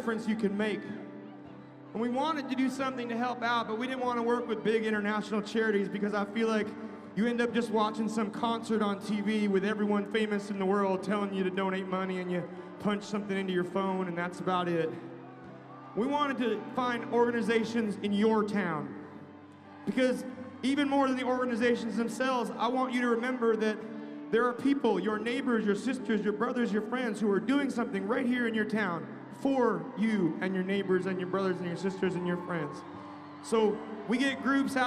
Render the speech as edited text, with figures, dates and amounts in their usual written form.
difference you can make. And we wanted to do something to help out, but we didn't want to work with big international charities because I feel like you end up just watching some concert on TV with everyone famous in the world telling you to donate money, and you punch something into your phone and that's about it. We wanted to find organizations in your town, because even more than the organizations themselves, I want you to remember that there are people, your neighbors, your sisters, your brothers, your friends, who are doing something right here in your town for you and your neighbors and your brothers and your sisters and your friends. So we get groups out